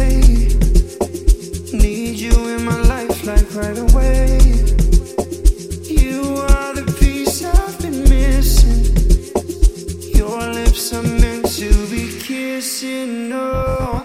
Need you in my life like right away. You are the piece I've been missing. Your lips are meant to be kissing. Oh.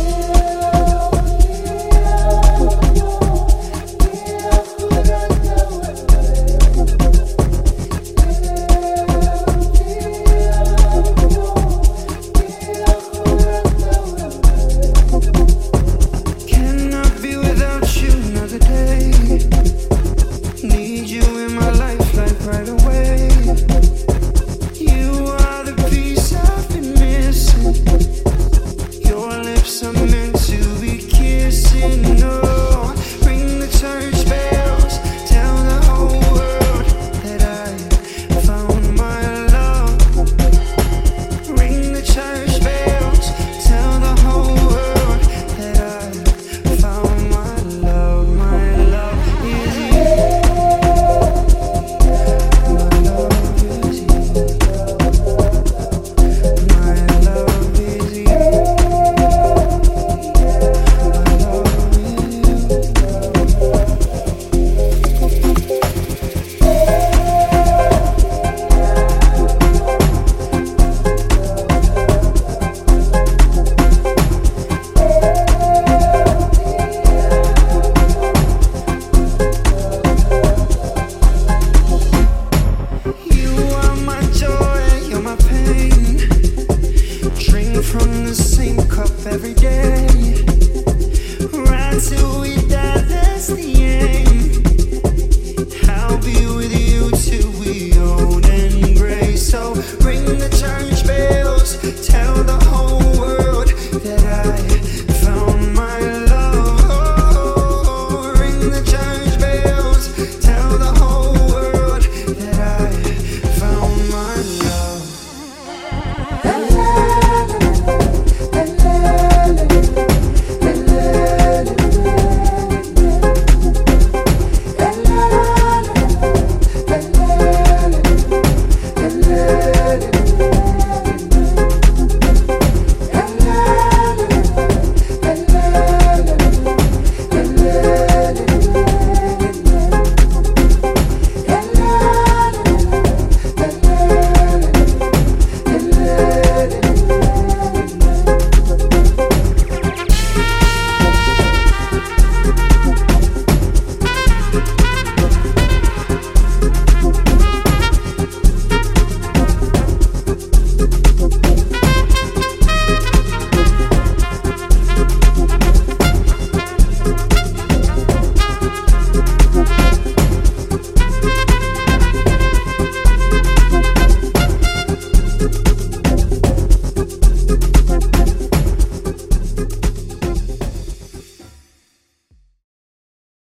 From the same cup every day, right till we die, that's the aim. I'll be with you till we old and gray. So ring the church bells, tell the whole world that I